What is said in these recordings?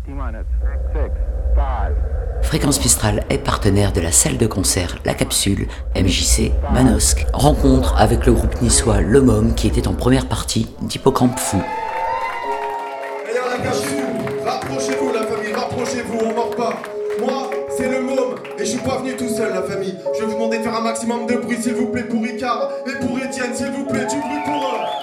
Fréquence Mistral est partenaire de la salle de concert La Capsule, MJC, Manosque. Rencontre avec le groupe niçois Le Môme qui était en première partie d'Hippocampe Fou. Et à La Capsule, rapprochez-vous la famille, rapprochez-vous, on mord pas. Moi, c'est Le Môme et je suis pas venu tout seul la famille. Je vais vous demander de faire un maximum de bruit s'il vous plaît pour Ricard et pour Étienne s'il vous plaît, du bruit pour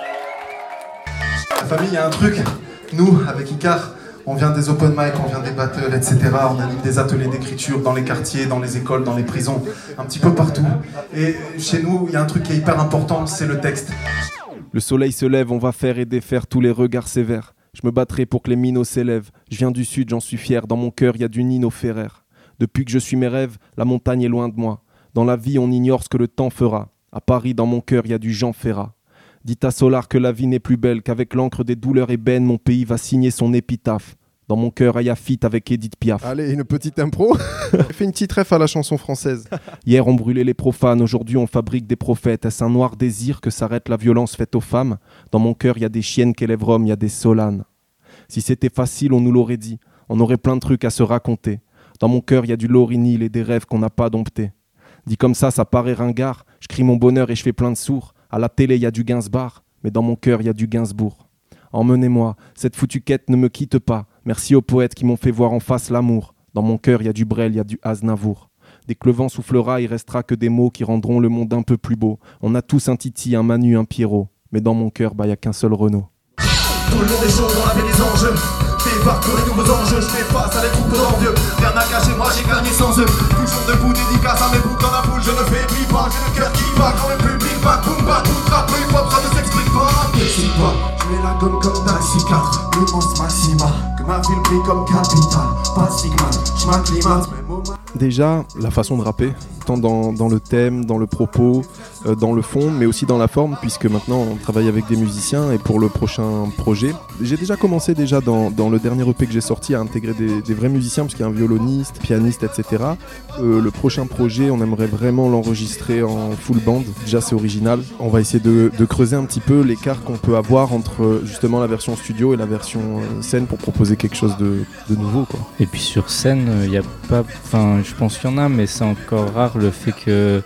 eux. La famille, il y a un truc, nous avec Icare, on vient des open mic, on vient des battles, etc. On anime des ateliers d'écriture dans les quartiers, dans les écoles, dans les prisons, un petit peu partout. Et chez nous, il y a un truc qui est hyper important, c'est le texte. Le soleil se lève, on va faire et défaire tous les regards sévères. Je me battrai pour que les minots s'élèvent. Je viens du sud, j'en suis fier. Dans mon cœur, il y a du Nino Ferrer. Depuis que je suis mes rêves, la montagne est loin de moi. Dans la vie, on ignore ce que le temps fera. À Paris, dans mon cœur, il y a du Jean Ferrat. Dites à Solar que la vie n'est plus belle, qu'avec l'encre des douleurs ébènes, mon pays va signer son épitaphe. Dans mon cœur, il y a fit avec Edith Piaf. Allez, une petite impro. Fais une petite ref à la chanson française. Hier, on brûlait les profanes, aujourd'hui, on fabrique des prophètes. Est-ce un noir désir que s'arrête la violence faite aux femmes ? Dans mon cœur, il y a des chiennes qu'élève Rome, il y a des Solanes. Si c'était facile, on nous l'aurait dit. On aurait plein de trucs à se raconter. Dans mon cœur, il y a du Laurinil et des rêves qu'on n'a pas domptés. Dit comme ça paraît ringard. Je crie mon bonheur et je fais plein de sourds. À la télé, il y a du Gainsbourg, mais dans mon cœur, il y a du Gainsbourg. Emmenez-moi, cette foutue quête ne me quitte pas. Merci aux poètes qui m'ont fait voir en face l'amour. Dans mon cœur, il y a du Brel, il y a du Aznavour. Dès que le vent soufflera, il restera que des mots qui rendront le monde un peu plus beau. On a tous un Titi, un Manu, un Pierrot. Mais dans mon cœur, il y a qu'un seul Renault. Tout le monde est chaud, on avait des enjeux. Débarque pour les nouveaux enjeux, je fais face à des troupes d'envieux. Rien à cacher, moi j'ai gagné sans eux. Toujours debout, dédicace à mes boucles dans la foule. Je ne faiblis pas, j'ai le cœur qui bat. Quand le public bat, boum, bat, tout trappe, le hip-hop, ça ne s'explique pas. N'excite pas, je mets la gomme comme Taxi 4. L'immense Maxima, que ma ville brille comme capitale. Pas de stigmate, je m'acclimate, même au mal. Déjà, la façon de rapper, tant dans le thème, dans le propos, dans le fond, mais aussi dans la forme, puisque maintenant on travaille avec des musiciens et pour le prochain projet, j'ai déjà commencé dans le dernier EP que j'ai sorti à intégrer des vrais musiciens, parce qu'il y a un violoniste, pianiste, etc. Le prochain projet, on aimerait vraiment l'enregistrer en full band. Déjà c'est original. On va essayer de creuser un petit peu l'écart qu'on peut avoir entre justement la version studio et la version scène pour proposer quelque chose de nouveau, quoi. Et puis sur scène, il n'y a pas... Enfin, je pense qu'il y en a, mais c'est encore rare le fait que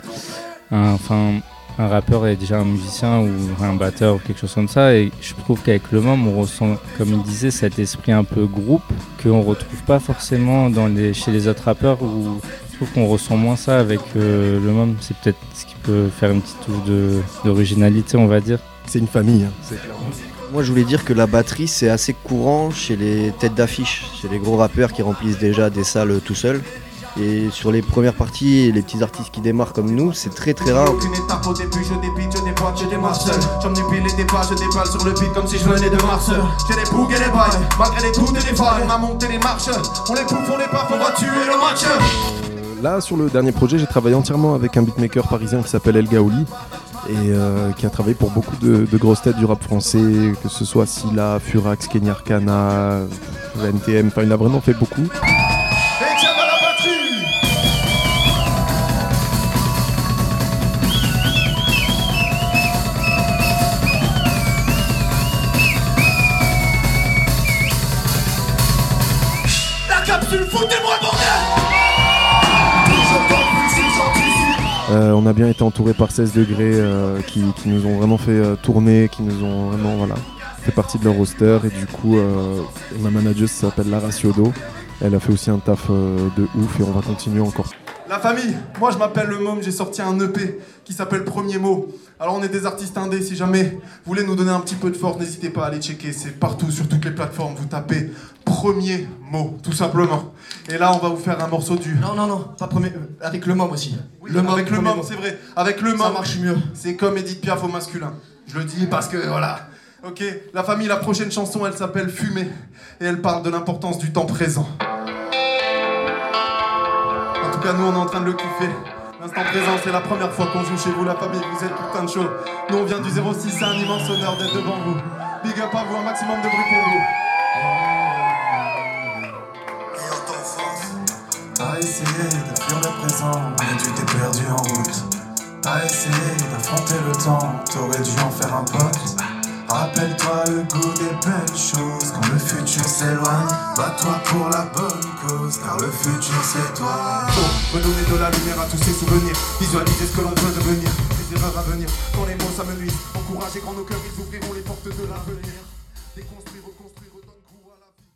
un rappeur est déjà un musicien ou un batteur ou quelque chose comme ça. Et je trouve qu'avec Le Môme, on ressent, comme il disait, cet esprit un peu groupe qu'on ne retrouve pas forcément chez les autres rappeurs. Où je trouve qu'on ressent moins ça avec Le Môme. C'est peut-être ce qui peut faire une petite touche d'originalité, on va dire. C'est une famille, hein, c'est clairement. Moi je voulais dire que la batterie c'est assez courant chez les têtes d'affiche, chez les gros rappeurs qui remplissent déjà des salles tout seuls. Et sur les premières parties, les petits artistes qui démarrent comme nous, c'est très très rare. Aucune étape au début, je débite, je déboîte, je démarre seul. J'omnibule les débats, je déballe sur le beat comme si je venais de Mars. J'ai les bougs et les bails, malgré les doutes et les failles. On a monté les marches, on les bouffe, on les baffe, on va tuer le match. Là, sur le dernier projet, j'ai travaillé entièrement avec un beatmaker parisien qui s'appelle El Gaouli et qui a travaillé pour beaucoup de grosses têtes du rap français, que ce soit Silla, Furax, Kenya Arcana, NTM, enfin il a vraiment fait beaucoup. On a bien été entouré par 16 degrés qui nous ont vraiment fait tourner, qui nous ont vraiment fait partie de leur roster. Et du coup, ma manageuse s'appelle Lara Ciodo. Elle a fait aussi un taf de ouf et on va continuer encore. La famille, moi je m'appelle Le Môme, j'ai sorti un EP qui s'appelle Premier Mot. Alors on est des artistes indés, si jamais vous voulez nous donner un petit peu de force, n'hésitez pas à aller checker, c'est partout sur toutes les plateformes, vous tapez Premier Mot, tout simplement. Et là on va vous faire un morceau du... Non, pas premier, avec Le Môme aussi. Oui, le avec Le Môme, c'est vrai, avec Le Môme. Ça marche mieux. C'est comme Edith Piaf au masculin, je le dis parce que voilà. Ok, la famille, la prochaine chanson elle s'appelle Fumée et elle parle de l'importance du temps présent. En tout cas, nous, on est en train de le kiffer. L'instant présent, c'est la première fois qu'on joue chez vous, la famille. Vous êtes putain de chaud. Nous, on vient du 06, c'est un immense honneur d'être devant vous. Big up à vous, un maximum de bruit pour vous. T'as essayé de fuir le présent, mais tu t'es perdu en route. T'as essayé d'affronter le temps, t'aurais dû en faire un pote. Rappelle-toi le goût des belles choses quand le futur s'éloigne. Bats-toi pour la bonne cause car le futur c'est toi. Faut redonner de la lumière à tous ces souvenirs. Visualiser ce que l'on veut devenir. Les erreurs à venir quand les mots s'amenuisent. Encourager quand nos cœurs ils ouvriront les portes de l'avenir. Déconstruire, reconstruire.